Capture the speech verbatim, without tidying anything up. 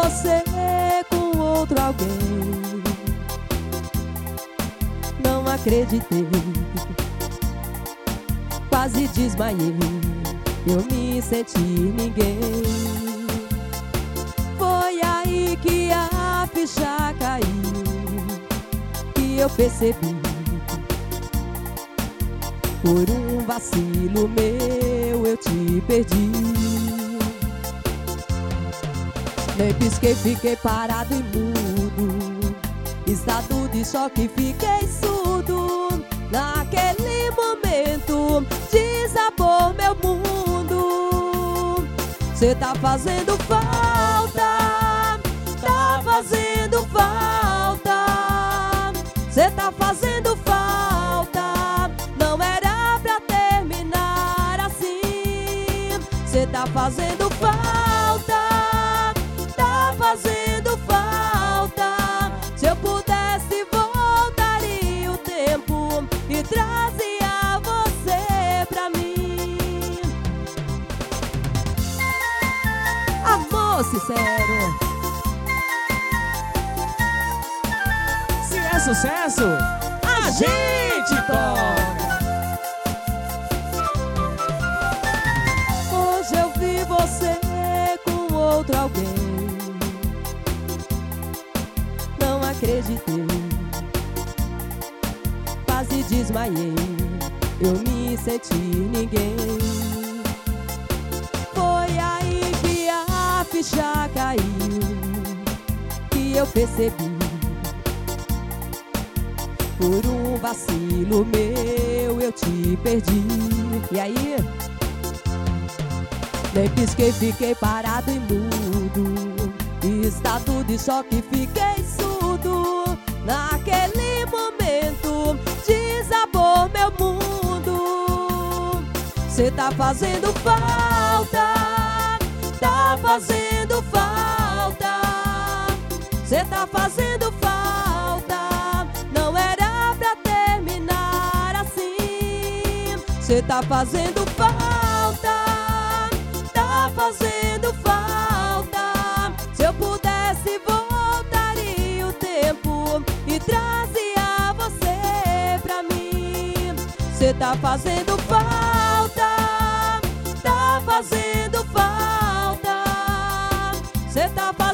você com outro alguém. Não acreditei, quase desmaiei, eu me senti ninguém. Foi aí que a ficha caiu, que eu percebi, por um vacilo meu eu te perdi. Nem pisquei, fiquei parado e mudo, estado de choque, fiquei surdo. Naquele momento desabou meu mundo. Cê tá fazendo falta, tá fazendo falta. Cê tá fazendo falta, não era pra terminar assim. Cê tá fazendo falta, tá fazendo falta. Se eu pudesse voltaria o tempo e trazia você pra mim. Amor sincero. Se é sucesso, a gente toca. Hoje eu vi você com outro alguém. Não acreditei, quase desmaiei, eu me senti ninguém. Foi aí que a ficha caiu, que eu percebi, por um vacilo meu eu te perdi. E aí? Nem pisquei, fiquei parado e mudo, estado de choque, fiquei surdo. Naquele momento desabou meu mundo. Cê tá fazendo falta, tá fazendo falta. Cê tá fazendo falta, não era pra terminar assim. Cê tá fazendo falta, tá fazendo falta. Se eu pudesse voltaria o tempo e trazia você pra mim. Cê tá fazendo falta, tá fazendo falta. Cê tá fazendo